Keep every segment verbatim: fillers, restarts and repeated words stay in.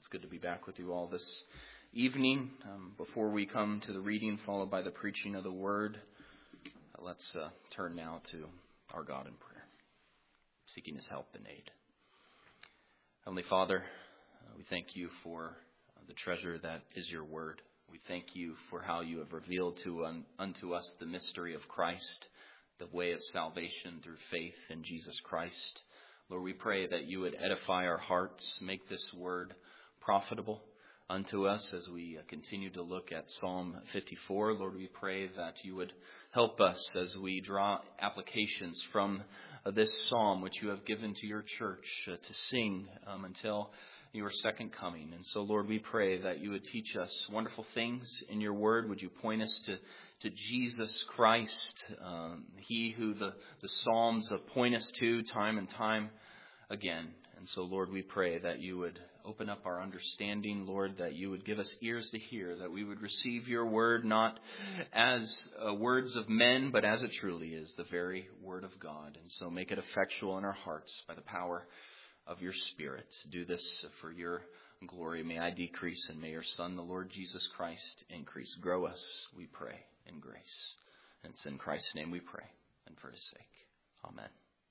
good to be back with you all this evening. Um, before we come to the reading followed by the preaching of the word, uh, let's uh, turn now to our God in prayer, seeking his help and aid. Heavenly Father, uh, we thank you for uh, the treasure that is your word. We thank you for how you have revealed to un- unto us the mystery of Christ, the way of salvation through faith in Jesus Christ. Lord, we pray that you would edify our hearts, make this word profitable unto us as we continue to look at Psalm fifty-four. Lord, we pray that you would help us as we draw applications from this psalm which you have given to your church uh, to sing um, until your second coming. And so, Lord, we pray that you would teach us wonderful things in your word. Would you point us to, to Jesus Christ, um, he who the, the Psalms point us to time and time again. And so, Lord, we pray that you would open up our understanding, Lord, that you would give us ears to hear, that we would receive your word not as uh, words of men, but as it truly is, the very word of God. And so make it effectual in our hearts by the power of your Spirit. Do this for your glory. May I decrease and may your Son, the Lord Jesus Christ, increase. Grow us, we pray, in grace. And it's in Christ's name we pray, and for his sake. Amen.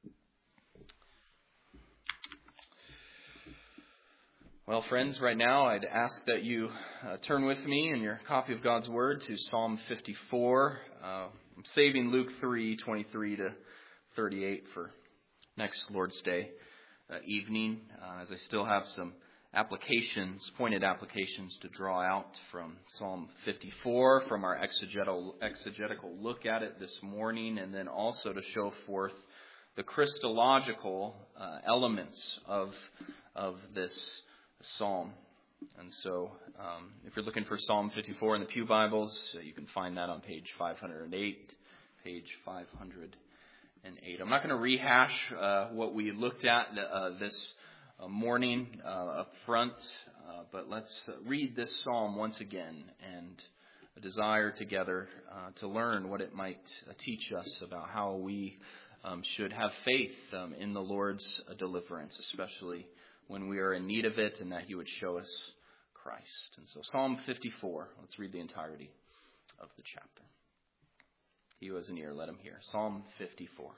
Well, friends, right now I'd ask that you uh, turn with me in your copy of God's Word to Psalm fifty-four. Uh, I'm saving Luke three, twenty-three to thirty-eight for next Lord's Day uh, evening, uh, as I still have some applications, pointed applications to draw out from Psalm fifty-four, from our exegetical, exegetical look at it this morning, and then also to show forth the Christological uh, elements of, of this psalm. And so um, if you're looking for Psalm fifty-four in the Pew Bibles, uh, you can find that on page five hundred eight, page five hundred eight. I'm not going to rehash uh, what we looked at uh, this uh, morning uh, up front, uh, but let's read this psalm once again and a desire together uh, to learn what it might uh, teach us about how we um, should have faith um, in the Lord's uh, deliverance, especially when we are in need of it, and that he would show us Christ. And so Psalm fifty-four, let's read the entirety of the chapter. He who has an ear, let him hear. Psalm fifty-four.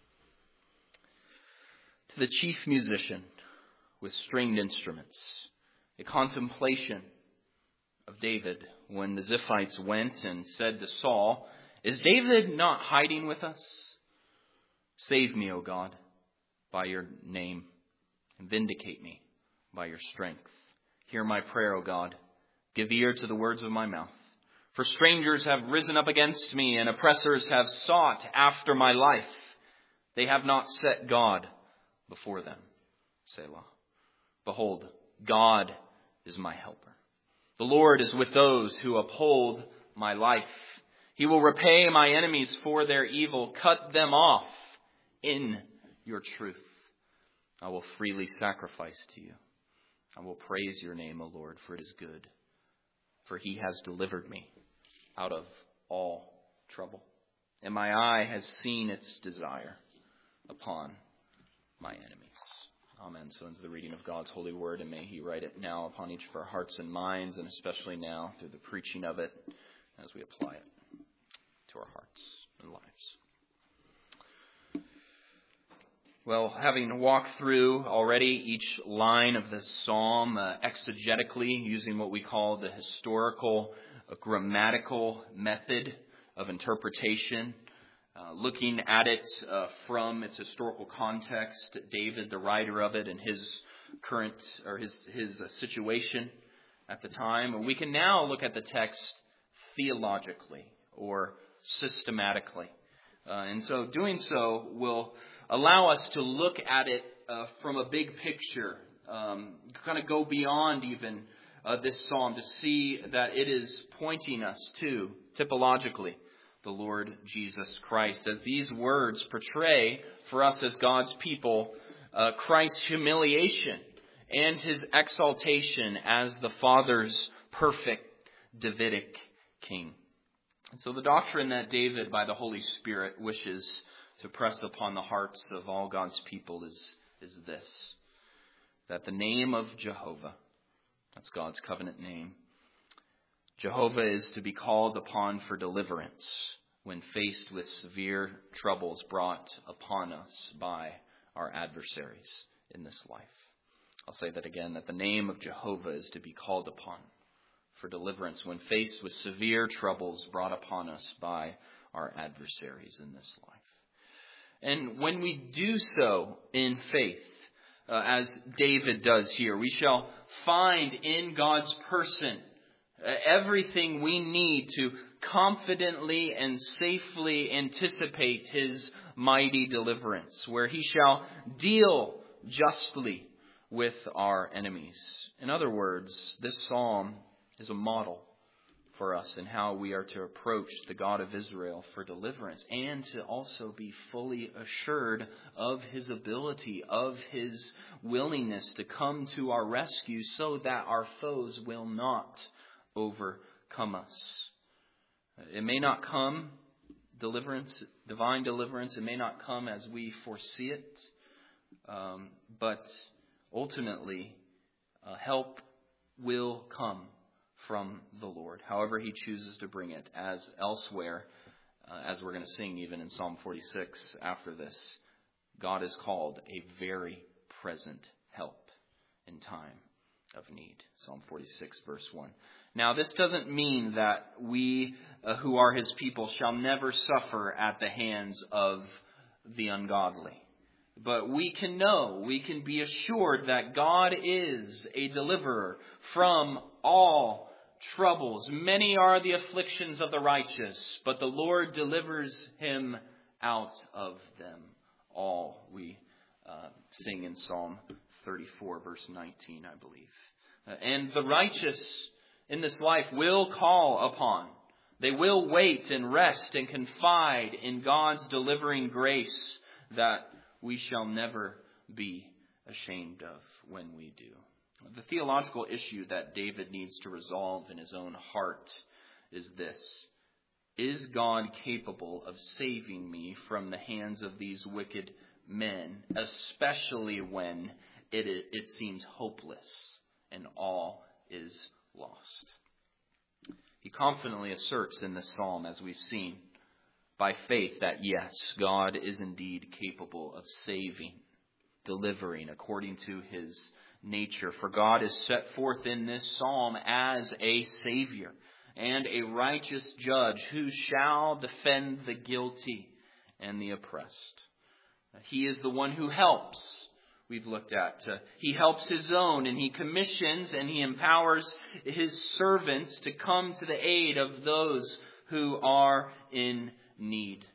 To the chief musician with stringed instruments, a contemplation of David when the Ziphites went and said to Saul, "Is David not hiding with us? Save me, O God, by your name, and vindicate me by your strength. Hear my prayer, O God. Give ear to the words of my mouth. For strangers have risen up against me, and oppressors have sought after my life. They have not set God before them. Selah. Behold, God is my helper. The Lord is with those who uphold my life. He will repay my enemies for their evil. Cut them off in your truth. I will freely sacrifice to you. I will praise your name, O Lord, for it is good. For he has delivered me out of all trouble. And my eye has seen its desire upon my enemies." Amen. So ends the reading of God's holy word, and may he write it now upon each of our hearts and minds, and especially now through the preaching of it as we apply it to our hearts and lives. Well, having walked through already each line of this psalm uh, exegetically, using what we call the historical, uh, grammatical method of interpretation, uh, looking at it uh, from its historical context, David, the writer of it, and his current or his his uh, situation at the time, we can now look at the text theologically or systematically, uh, and so doing so will allow us to look at it uh, from a big picture, um, kind of go beyond even uh, this psalm to see that it is pointing us to, typologically, the Lord Jesus Christ. As these words portray for us as God's people, uh, Christ's humiliation and his exaltation as the Father's perfect Davidic king. And so the doctrine that David, by the Holy Spirit, wishes to press upon the hearts of all God's people is, is this, that the name of Jehovah, That's God's covenant name. Jehovah is to be called upon for deliverance when faced with severe troubles brought upon us by our adversaries in this life. I'll say that again, that the name of Jehovah is to be called upon for deliverance when faced with severe troubles brought upon us by our adversaries in this life. And when we do so in faith, uh, as David does here, we shall find in God's person uh, everything we need to confidently and safely anticipate his mighty deliverance, where he shall deal justly with our enemies. In other words, this psalm is a model for us in how we are to approach the God of Israel for deliverance, and to also be fully assured of his ability, of his willingness to come to our rescue so that our foes will not overcome us. It may not come, deliverance, divine deliverance, it may not come as we foresee it, um, but ultimately uh, help will come from the Lord, however he chooses to bring it, as elsewhere, uh, as we're going to sing even in Psalm forty-six after this. God is called a very present help in time of need. Psalm forty-six verse one. Now this doesn't mean that we uh, who are his people shall never suffer at the hands of the ungodly. But we can know, we can be assured that God is a deliverer from all troubles. Many are the afflictions of the righteous, but the Lord delivers him out of them all. We uh, sing in Psalm thirty-four, verse nineteen, I believe. Uh, and the righteous in this life will call upon. They will wait and rest and confide in God's delivering grace that we shall never be ashamed of when we do. The theological issue that David needs to resolve in his own heart is this: is God capable of saving me from the hands of these wicked men, especially when it, it seems hopeless and all is lost? He confidently asserts in this psalm, as we've seen, by faith, that yes, God is indeed capable of saving, delivering according to his nature. For God is set forth in this psalm as a Savior and a righteous judge who shall defend the guilty and the oppressed. He is the one who helps. We've looked at. Uh, he helps his own, and he commissions and he empowers his servants to come to the aid of those who are in need.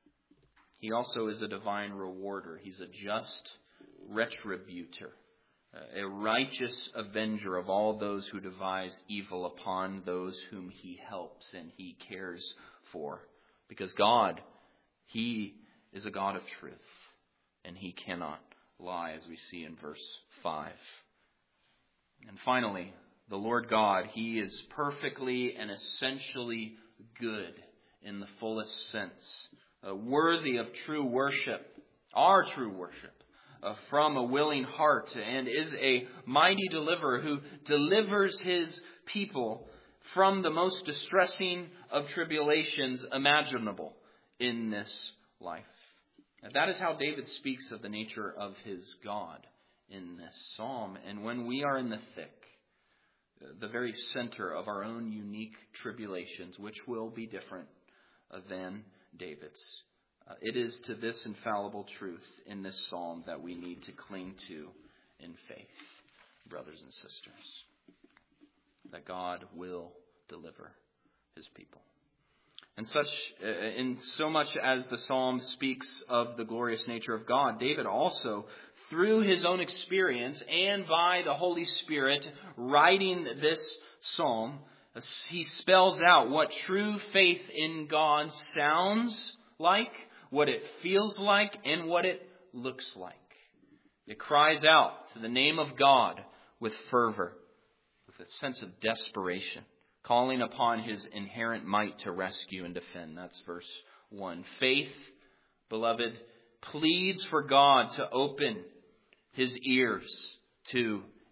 He also is a divine rewarder. He's a just retributor, a righteous avenger of all those who devise evil upon those whom he helps and he cares for. Because God, he is a God of truth, and he cannot lie, as we see in verse five. And finally, the Lord God, he is perfectly and essentially good in the fullest sense, uh, worthy of true worship, our true worship, uh, from a willing heart, and is a mighty deliverer who delivers his people from the most distressing of tribulations imaginable in this life. And that is how David speaks of the nature of his God in this psalm. And when we are in the thick, the very center of our own unique tribulations, which will be different than David's, uh, it is to this infallible truth in this psalm that we need to cling to in faith, brothers and sisters, that God will deliver his people. And such, in so much as the psalm speaks of the glorious nature of God, David also, through his own experience and by the Holy Spirit writing this psalm, he spells out what true faith in God sounds like, what it feels like, and what it looks like. It cries out to the name of God with fervor, with a sense of desperation, calling upon his inherent might to rescue and defend. That's verse one. Faith, beloved, pleads for God to open his ears to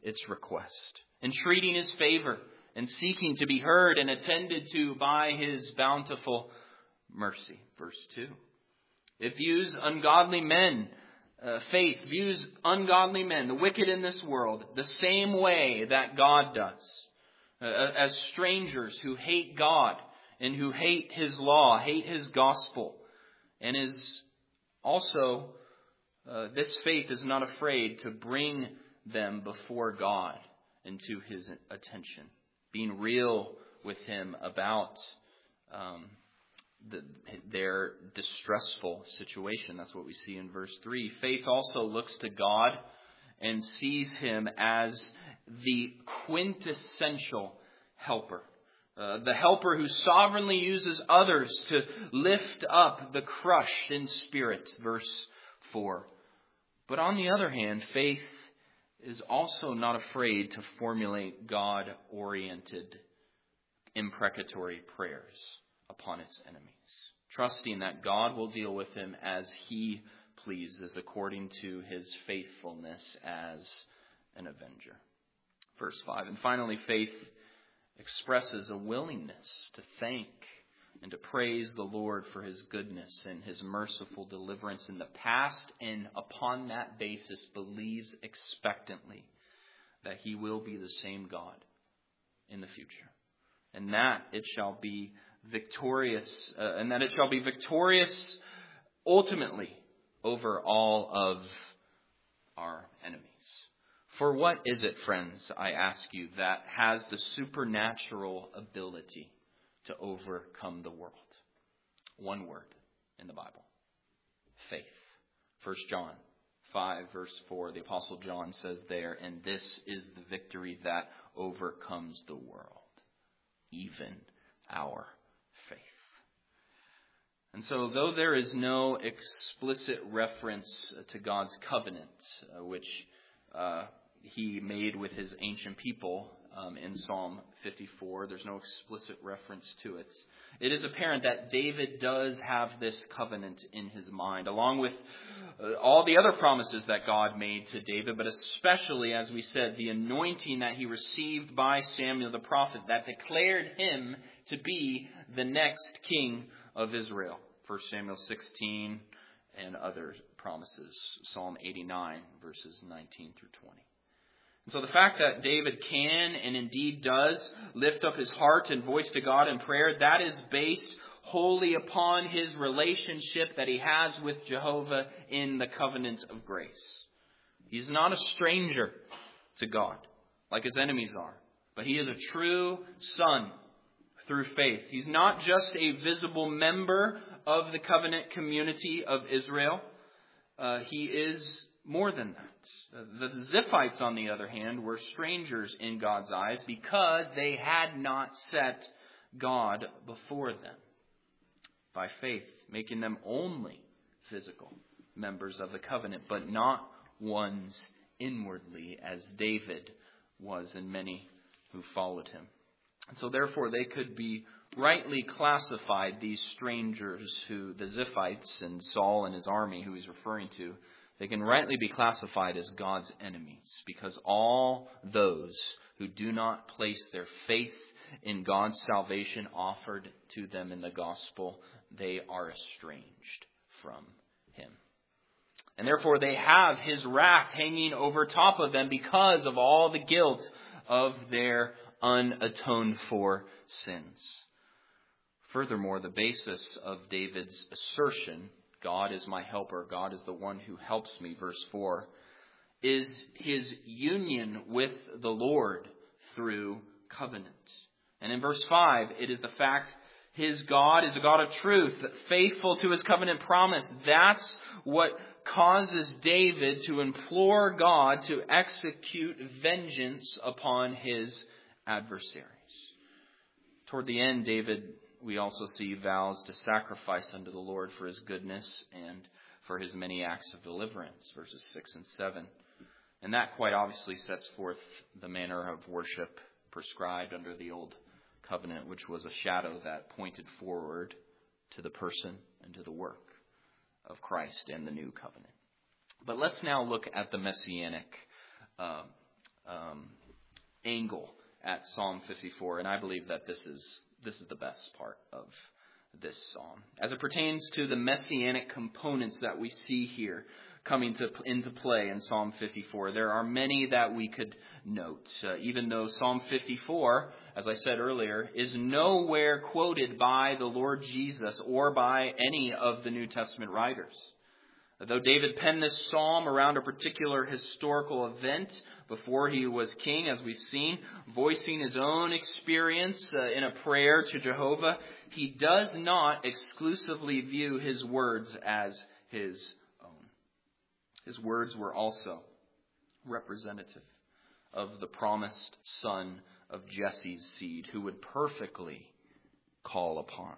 its request, entreating his favor and seeking to be heard and attended to by his bountiful mercy. Verse two. It views ungodly men, uh, faith views ungodly men, the wicked in this world, the same way that God does, uh, as strangers who hate God and who hate his law, hate his gospel, and is also, uh, this faith is not afraid to bring them before God and to his attention, being real with him about um, the, their distressful situation. That's what we see in verse three. Faith also looks to God and sees him as the quintessential helper. Uh, the helper who sovereignly uses others to lift up the crushed in spirit. Verse four. But on the other hand, faith is also not afraid to formulate God-oriented imprecatory prayers upon its enemies, trusting that God will deal with him as he pleases according to his faithfulness as an avenger. Verse five. And finally, faith expresses a willingness to thank and to praise the Lord for his goodness and his merciful deliverance in the past, and upon that basis believes expectantly that he will be the same God in the future, and that it shall be victorious, uh, and that it shall be victorious ultimately over all of our enemies. For what is it, friends, I ask you, that has the supernatural ability to overcome the world? One word in the Bible: faith. First John five, verse four, the Apostle John says there, and this is the victory that overcomes the world, even our faith. And so, though there is no explicit reference to God's covenant, uh, which uh, he made with his ancient people um, in Psalm fifty-four, there's no explicit reference to it. It is apparent that David does have this covenant in his mind, along with uh, all the other promises that God made to David, but especially, as we said, the anointing that he received by Samuel the prophet that declared him to be the next king of Israel. First Samuel sixteen and other promises. Psalm eighty-nine, verses nineteen through twenty. And so the fact that David can and indeed does lift up his heart and voice to God in prayer, that is based wholly upon his relationship that he has with Jehovah in the covenant of grace. He's not a stranger to God like his enemies are, but he is a true son through faith. He's not just a visible member of the covenant community of Israel. Uh, he is more than that. The Ziphites, on the other hand, were strangers in God's eyes because they had not set God before them by faith, making them only physical members of the covenant, but not ones inwardly, as David was and many who followed him. And so therefore they could be rightly classified, these strangers who, the Ziphites and Saul and his army who he's referring to, they can rightly be classified as God's enemies, because all those who do not place their faith in God's salvation offered to them in the gospel, they are estranged from him. And therefore they have his wrath hanging over top of them because of all the guilt of their unatoned for sins. Furthermore, the basis of David's assertion, God is my helper, God is the one who helps me, verse four, is his union with the Lord through covenant. And in verse five, it is the fact his God is a God of truth, faithful to his covenant promise. That's what causes David to implore God to execute vengeance upon his adversaries. Toward the end, David, we also see, vows to sacrifice unto the Lord for his goodness and for his many acts of deliverance, verses six and seven. And that quite obviously sets forth the manner of worship prescribed under the old covenant, which was a shadow that pointed forward to the person and to the work of Christ and the new covenant. But let's now look at the messianic uh, um, angle at Psalm fifty-four, and I believe that this is this is the best part of this psalm. As it pertains to the messianic components that we see here coming to, into play in Psalm fifty-four, there are many that we could note. Uh, even though Psalm fifty-four, as I said earlier, is nowhere quoted by the Lord Jesus or by any of the New Testament writers. Though David penned this psalm around a particular historical event before he was king, as we've seen, voicing his own experience uh, in a prayer to Jehovah, he does not exclusively view his words as his own. His words were also representative of the promised son of Jesse's seed, who would perfectly call upon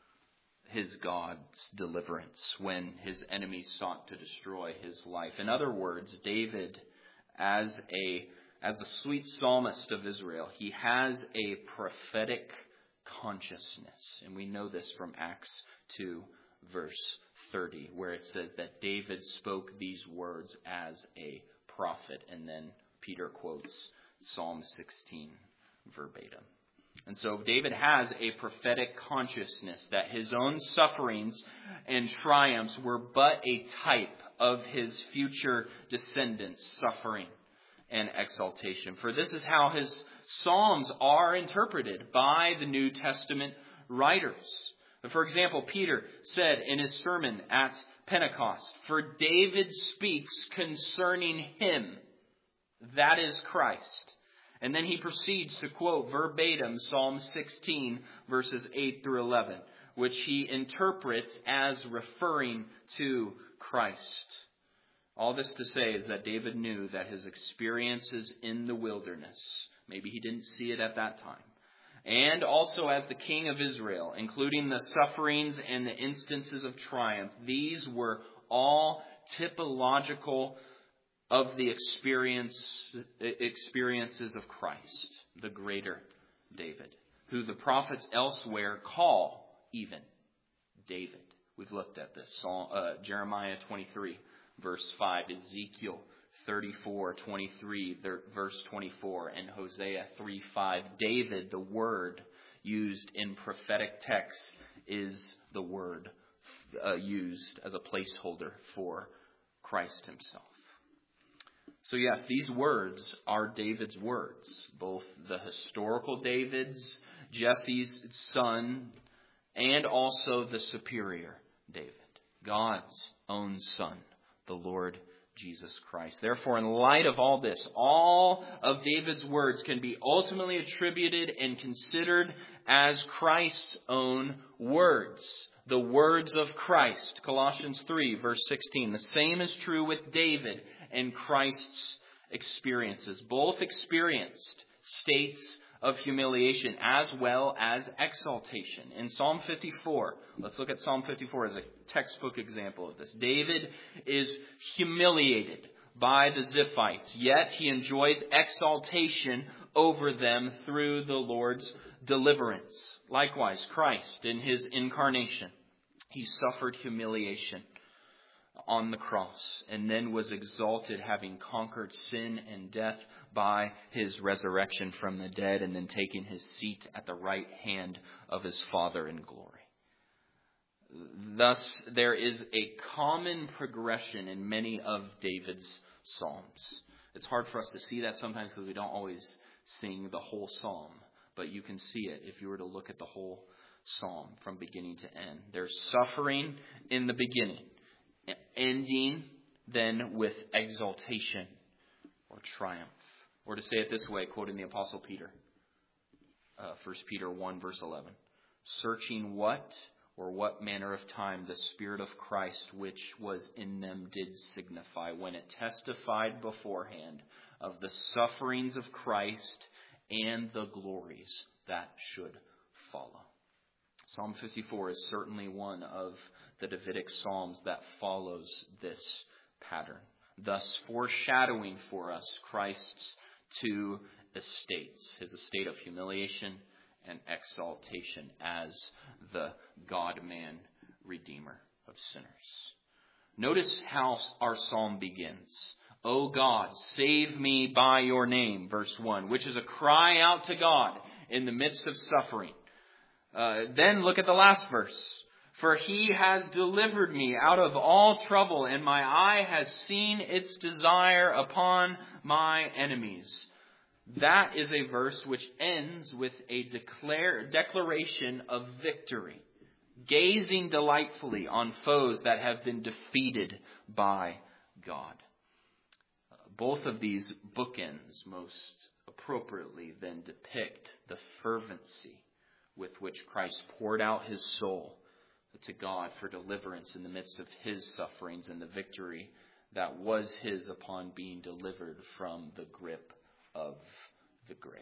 his God's deliverance when his enemies sought to destroy his life. In other words, David, as a as the sweet psalmist of Israel, he has a prophetic consciousness. And we know this from Acts two, verse thirty, where it says that David spoke these words as a prophet. And then Peter quotes Psalm sixteen verbatim. And so David has a prophetic consciousness that his own sufferings and triumphs were but a type of his future descendants' suffering and exaltation. For this is how his Psalms are interpreted by the New Testament writers. For example, Peter said in his sermon at Pentecost, "For David speaks concerning him, that is Christ." And then he proceeds to quote verbatim Psalm sixteen, verses eight through eleven, which he interprets as referring to Christ. All this to say is that David knew that his experiences in the wilderness, maybe he didn't see it at that time, and also as the king of Israel, including the sufferings and the instances of triumph, these were all typological of the experience, experiences of Christ, the greater David, who the prophets elsewhere call even David. We've looked at this. Psalm, uh, Jeremiah twenty-three, verse five, Ezekiel thirty-four, twenty-three, verse twenty-four, and Hosea three, five. David, the word used in prophetic texts, is the word uh, used as a placeholder for Christ himself. So yes, these words are David's words, both the historical David's, Jesse's son, and also the superior David, God's own son, the Lord Jesus Christ. Therefore, in light of all this, all of David's words can be ultimately attributed and considered as Christ's own words. The words of Christ. Colossians three, verse sixteen. The same is true with David and Christ's experiences. Both experienced states of humiliation as well as exaltation. In Psalm fifty-four, let's look at Psalm fifty-four as a textbook example of this. David is humiliated by the Ziphites, yet he enjoys exaltation over them through the Lord's deliverance. Likewise, Christ, in his incarnation, he suffered humiliation on the cross and then was exalted, having conquered sin and death by his resurrection from the dead and then taking his seat at the right hand of his Father in glory. Thus, there is a common progression in many of David's psalms. It's hard for us to see that sometimes because we don't always sing the whole psalm, but you can see it if you were to look at the whole psalm from beginning to end. There's suffering in the beginning, ending then with exaltation or triumph. Or to say it this way, quoting the Apostle Peter, uh, First Peter one, verse eleven. Searching what or what manner of time the Spirit of Christ which was in them did signify, when it testified beforehand of the sufferings of Christ and the glories that should follow. Psalm fifty-four is certainly one of the Davidic Psalms that follows this pattern, thus foreshadowing for us Christ's two estates, his estate of humiliation and exaltation as the God-man Redeemer of sinners. Notice how our psalm begins. O God, save me by your name, verse one, which is a cry out to God in the midst of suffering. Uh, then look at the last verse. For he has delivered me out of all trouble, and my eye has seen its desire upon my enemies. That is a verse which ends with a declare, declaration of victory, gazing delightfully on foes that have been defeated by God. Uh, both of these bookends most appropriately then depict the fervency with which Christ poured out his soul to God for deliverance in the midst of his sufferings and the victory that was his upon being delivered from the grip of the grave.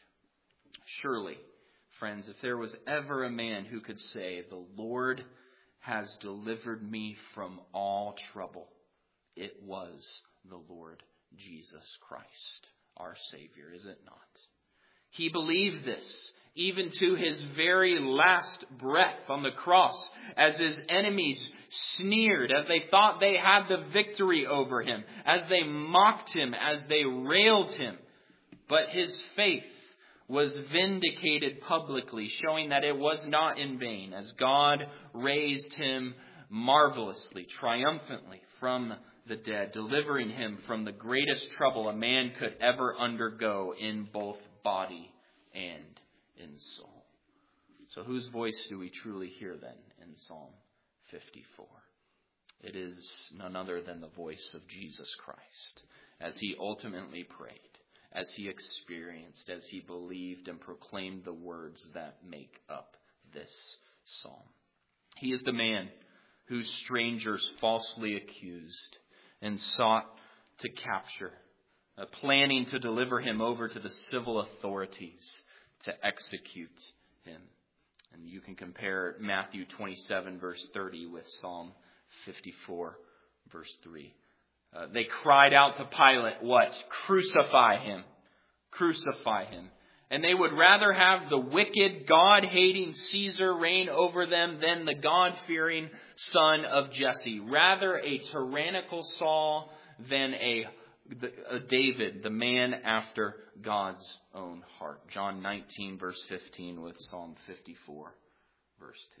Surely, friends, if there was ever a man who could say, the Lord has delivered me from all trouble, it was the Lord Jesus Christ, our Savior, is it not? He believed this even to his very last breath on the cross, as his enemies sneered, as they thought they had the victory over him, as they mocked him, as they railed him. But his faith was vindicated publicly, showing that it was not in vain, as God raised him marvelously, triumphantly from the dead, delivering him from the greatest trouble a man could ever undergo in both body and in soul. So whose voice do we truly hear then in Psalm fifty-four? It is none other than the voice of Jesus Christ, as he ultimately prayed, as he experienced, as he believed and proclaimed the words that make up this psalm. He is the man whose strangers falsely accused and sought to capture, uh, planning to deliver him over to the civil authorities to execute him. And you can compare Matthew twenty-seven, verse thirty with Psalm fifty-four, verse three. Uh, they cried out to Pilate, what? Crucify him. Crucify him. And they would rather have the wicked, God-hating Caesar reign over them than the God-fearing son of Jesse. Rather a tyrannical Saul than a, a David, the man after God's own heart. John nineteen, verse fifteen with Psalm fifty-four, verse two.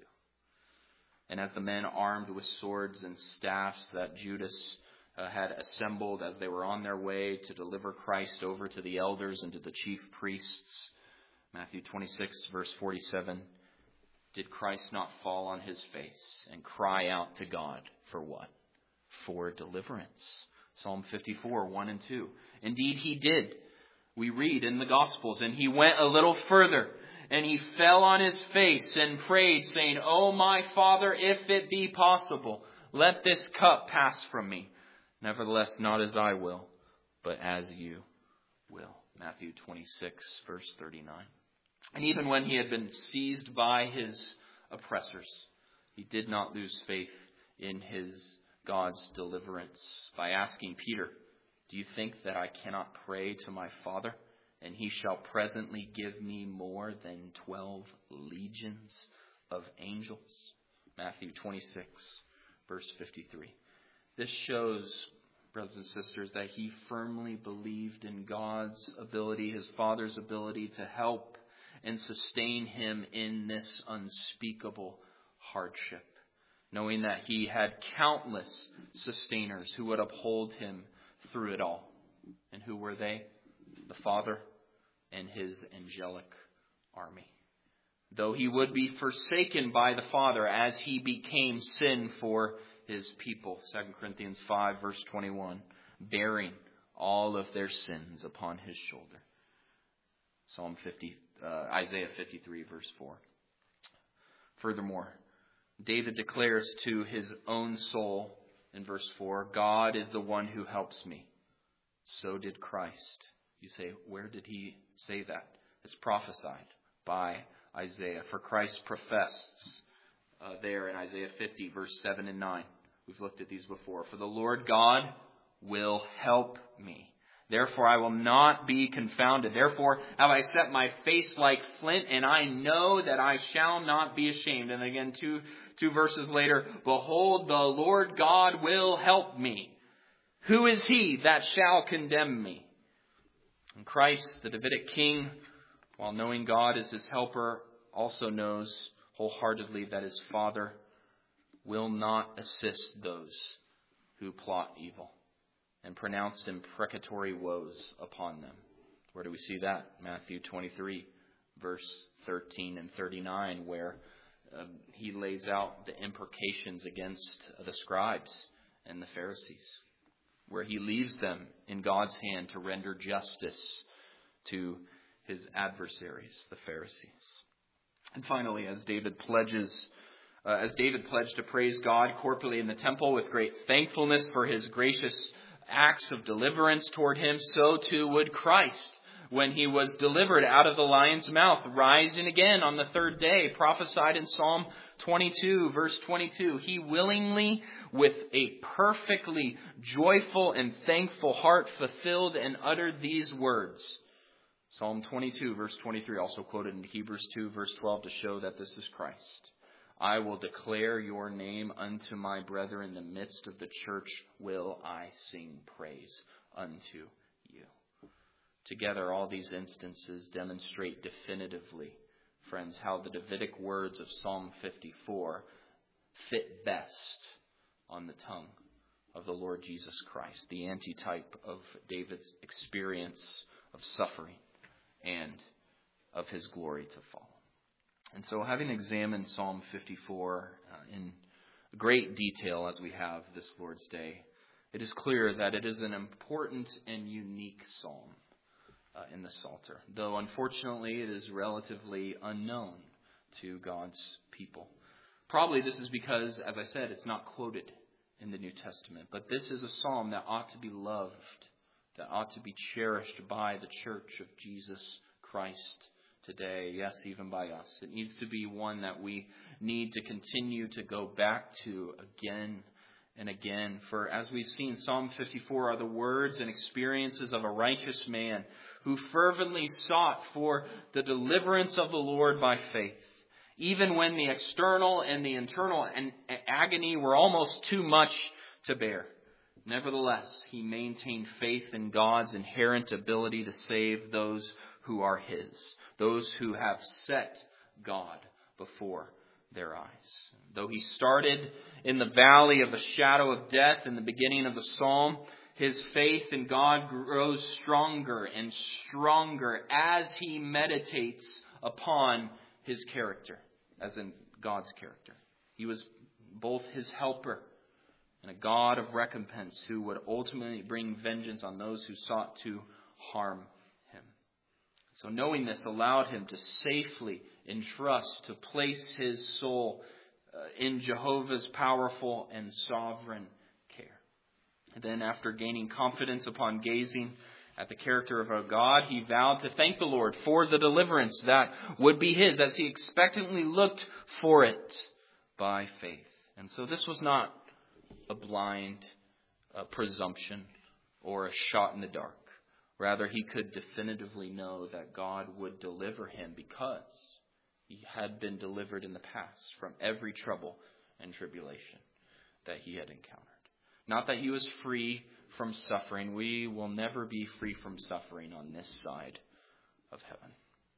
And as the men armed with swords and staffs that Judas uh, had assembled as they were on their way to deliver Christ over to the elders and to the chief priests, Matthew twenty-six, verse forty-seven, did Christ not fall on his face and cry out to God for what? For deliverance. Psalm fifty-four, one and two. Indeed, he did. We read in the Gospels, and he went a little further, and he fell on his face and prayed, saying, "O my Father, if it be possible, let this cup pass from me. Nevertheless, not as I will, but as you will." Matthew twenty-six, verse thirty-nine. And even when he had been seized by his oppressors, he did not lose faith in his God's deliverance by asking Peter, "Do you think that I cannot pray to my Father, and he shall presently give me more than twelve legions of angels?" Matthew twenty-six, verse fifty-three. This shows, brothers and sisters, that he firmly believed in God's ability, his Father's ability to help and sustain him in this unspeakable hardship, knowing that he had countless sustainers who would uphold him through it all. And who were they? The Father and his angelic army. Though he would be forsaken by the Father as he became sin for his people. Second Corinthians five, verse twenty-one. Bearing all of their sins upon his shoulder. Psalm fifty, uh, Isaiah fifty-three, verse four. Furthermore, David declares to his own soul in verse four, "God is the one who helps me." So did Christ. You say, where did he say that? It's prophesied by Isaiah. For Christ professes uh, there in Isaiah fifty, verse seven and nine. We've looked at these before. "For the Lord God will help me. Therefore I will not be confounded. Therefore have I set my face like flint, and I know that I shall not be ashamed." And again, two, two verses later, "Behold, the Lord God will help me." Who is he that shall condemn me? And Christ, the Davidic king, while knowing God as his helper, also knows wholeheartedly that his Father will not assist those who plot evil, and pronounced imprecatory woes upon them. Where do we see that? Matthew twenty-three, verse thirteen and thirty-nine, where uh, he lays out the imprecations against the scribes and the Pharisees, where he leaves them in God's hand to render justice to his adversaries, the Pharisees. And finally, as David pledges, uh, as David pledged to praise God corporately in the temple with great thankfulness for his gracious acts of deliverance toward him, so too would Christ when he was delivered out of the lion's mouth, rising again on the third day, prophesied in Psalm twenty-two, verse twenty-two. He willingly, with a perfectly joyful and thankful heart, fulfilled and uttered these words. Psalm twenty-two, verse twenty-three, also quoted in Hebrews two, verse twelve, to show that this is Christ. I will declare your name unto my brethren. In the midst of the church will I sing praise unto you. Together, all these instances demonstrate definitively, friends, how the Davidic words of Psalm fifty-four fit best on the tongue of the Lord Jesus Christ, the antitype of David's experience of suffering and of his glory to follow. And so, having examined Psalm fifty-four uh, in great detail as we have this Lord's Day, it is clear that it is an important and unique psalm uh, in the Psalter, though unfortunately it is relatively unknown to God's people. Probably this is because, as I said, it's not quoted in the New Testament, but this is a psalm that ought to be loved, that ought to be cherished by the Church of Jesus Christ today, yes, even by us. It needs to be one that we need to continue to go back to again and again. For as we've seen, Psalm fifty-four are the words and experiences of a righteous man who fervently sought for the deliverance of the Lord by faith, even when the external and the internal agony were almost too much to bear. Nevertheless, he maintained faith in God's inherent ability to save those who are his, those who have set God before their eyes. Though he started in the valley of the shadow of death in the beginning of the psalm, his faith in God grows stronger and stronger as he meditates upon his character, as in God's character. He was both his helper and a God of recompense who would ultimately bring vengeance on those who sought to harm him. So knowing this allowed him to safely entrust, to place his soul uh, in Jehovah's powerful and sovereign care. And then after gaining confidence upon gazing at the character of our God, he vowed to thank the Lord for the deliverance that would be his as he expectantly looked for it by faith. And so this was not a blind uh, presumption or a shot in the dark. Rather, he could definitively know that God would deliver him because he had been delivered in the past from every trouble and tribulation that he had encountered. Not that he was free from suffering. We will never be free from suffering on this side of heaven.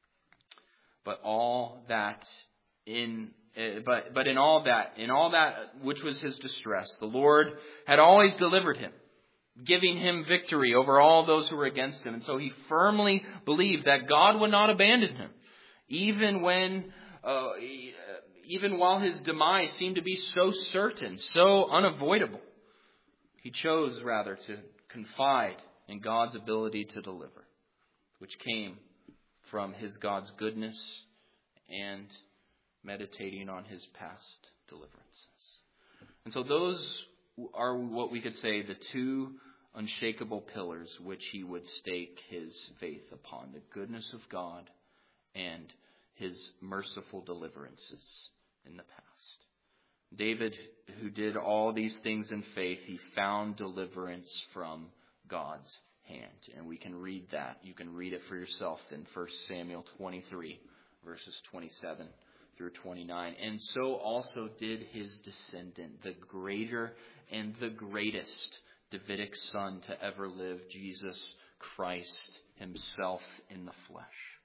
But all that in But but in all that, in all that which was his distress, the Lord had always delivered him, giving him victory over all those who were against him. And so he firmly believed that God would not abandon him, even when, uh, even while his demise seemed to be so certain, so unavoidable. He chose rather to confide in God's ability to deliver, which came from his God's goodness and meditating on his past deliverances. And so those are what we could say the two unshakable pillars which he would stake his faith upon: the goodness of God and his merciful deliverances in the past. David, who did all these things in faith, he found deliverance from God's hand. And we can read that. You can read it for yourself in First Samuel twenty-three, verses twenty-seven through twenty-nine. And so also did his descendant, the greater and the greatest Davidic son to ever live, Jesus Christ himself in the flesh.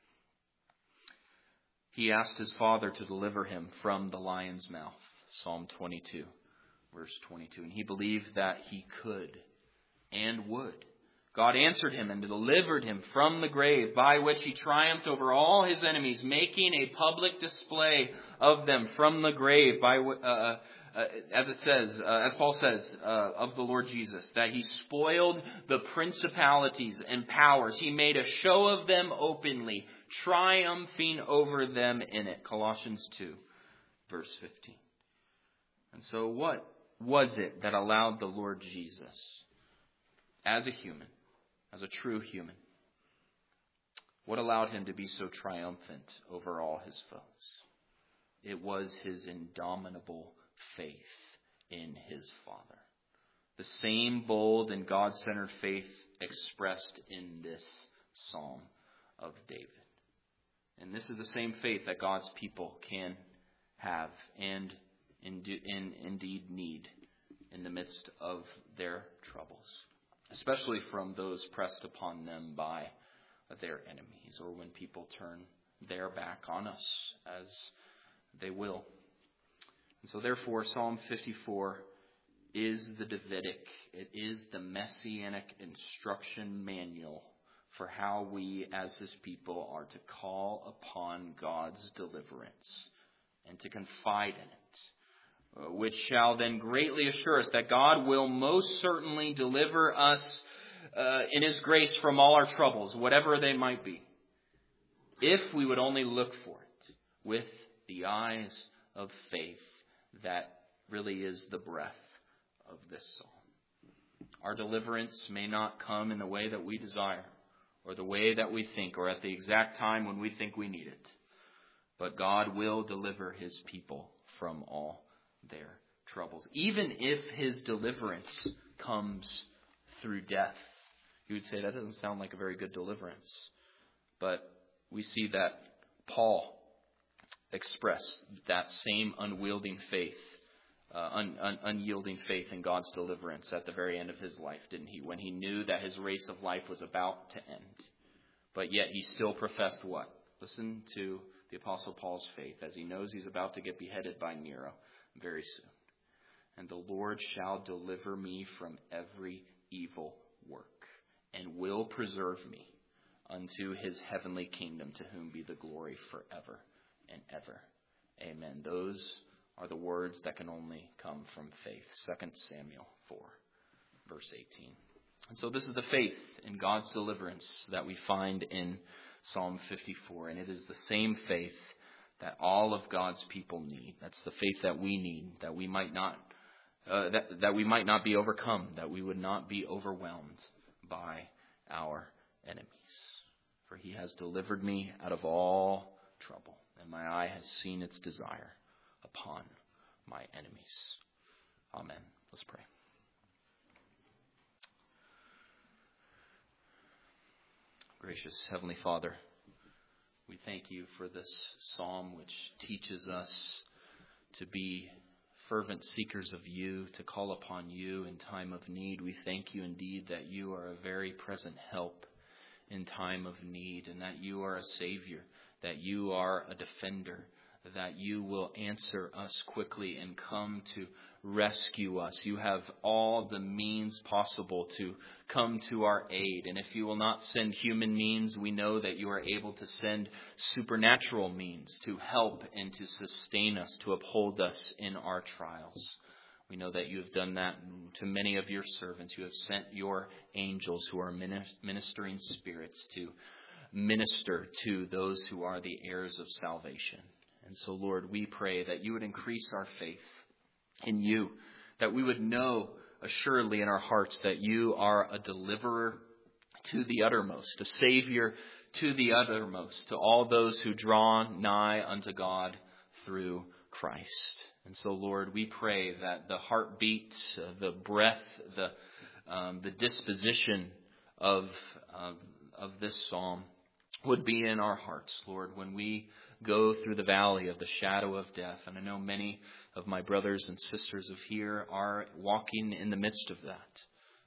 He asked his Father to deliver him from the lion's mouth, Psalm twenty-two, verse twenty-two. And he believed that he could and would. God answered him and delivered him from the grave, by which he triumphed over all his enemies, making a public display of them from the grave, by uh, uh, as it says, uh, as Paul says, uh, of the Lord Jesus, that he spoiled the principalities and powers. He made a show of them openly, triumphing over them in it. Colossians two, verse fifteen. And so what was it that allowed the Lord Jesus, as a human, as a true human, what allowed him to be so triumphant over all his foes? It was his indomitable faith in his Father. The same bold and God-centered faith expressed in this Psalm of David. And this is the same faith that God's people can have and indeed need in the midst of their troubles, especially from those pressed upon them by their enemies, or when people turn their back on us, as they will. And so therefore, Psalm fifty-four is the Davidic, it is the messianic instruction manual for how we as his people are to call upon God's deliverance and to confide in it, which shall then greatly assure us that God will most certainly deliver us uh, in his grace from all our troubles, whatever they might be, if we would only look for it with the eyes of faith that really is the breath of this psalm. Our deliverance may not come in the way that we desire, or the way that we think, or at the exact time when we think we need it, but God will deliver his people from all their troubles, even if his deliverance comes through death. You would say that doesn't sound like a very good deliverance. But we see that Paul expressed that same unwielding faith, uh, un, un, unyielding faith in God's deliverance at the very end of his life, didn't he? When he knew that his race of life was about to end. But yet he still professed what? Listen to the Apostle Paul's faith as he knows he's about to get beheaded by Nero very soon. And the Lord shall deliver me from every evil work, and will preserve me unto his heavenly kingdom, to whom be the glory forever and ever. Amen. Those are the words that can only come from faith. Second Samuel four, verse eighteen. And so this is the faith in God's deliverance that we find in Psalm fifty-four. And it is the same faith that all of God's people need. That's the faith that we need, that we might not uh, that, that we might not be overcome, that we would not be overwhelmed by our enemies. For he has delivered me out of all trouble, and my eye has seen its desire upon my enemies. Amen. Let's pray. Gracious Heavenly Father, we thank you for this psalm which teaches us to be fervent seekers of you, to call upon you in time of need. We thank you indeed that you are a very present help in time of need, and that you are a Savior, that you are a defender, that you will answer us quickly and come to rescue us. You have all the means possible to come to our aid. And if you will not send human means, we know that you are able to send supernatural means to help and to sustain us, to uphold us in our trials. We know that you have done that to many of your servants. You have sent your angels, who are ministering spirits, to minister to those who are the heirs of salvation. And so, Lord, we pray that you would increase our faith in you, that we would know assuredly in our hearts that you are a deliverer to the uttermost, a Savior to the uttermost, to all those who draw nigh unto God through Christ. And so, Lord, we pray that the heartbeat, uh, the breath, the um, the disposition of uh, of this psalm would be in our hearts, Lord, when we go through the valley of the shadow of death. And I know many of my brothers and sisters of here are walking in the midst of that.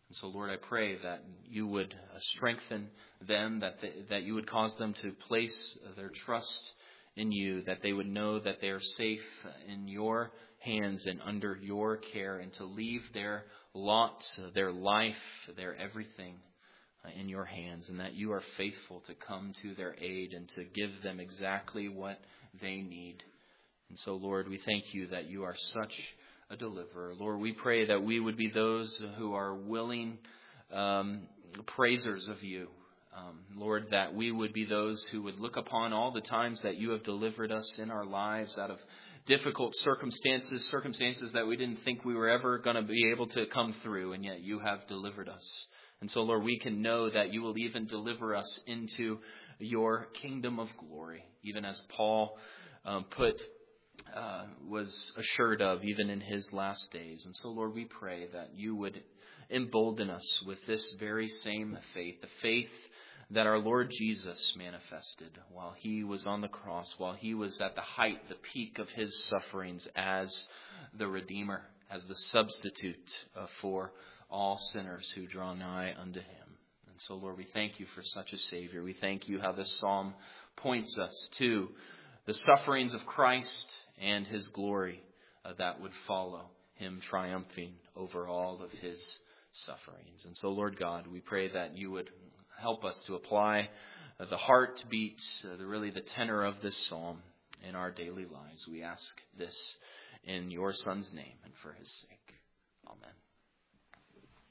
And so, Lord, I pray that you would strengthen them, that they, that you would cause them to place their trust in you, that they would know that they are safe in your hands and under your care, and to leave their lot, their life, their everything in your hands, and that you are faithful to come to their aid and to give them exactly what they need. And so, Lord, we thank you that you are such a deliverer. Lord, we pray that we would be those who are willing um, praisers of you. Um, Lord, that we would be those who would look upon all the times that you have delivered us in our lives out of difficult circumstances, circumstances that we didn't think we were ever going to be able to come through, and yet you have delivered us. And so, Lord, we can know that you will even deliver us into your kingdom of glory, even as Paul um, put uh, was assured of even in his last days. And so, Lord, we pray that you would embolden us with this very same faith, the faith that our Lord Jesus manifested while he was on the cross, while he was at the height, the peak of his sufferings as the Redeemer, as the substitute uh, for all sinners who draw nigh unto him. And so, Lord, we thank you for such a Savior. We thank you how this psalm points us to the sufferings of Christ and his glory uh, that would follow him triumphing over all of his sufferings. And so, Lord God, we pray that you would help us to apply uh, the heartbeat, uh, the, really the tenor of this psalm in our daily lives. We ask this in your Son's name and for his sake. Amen.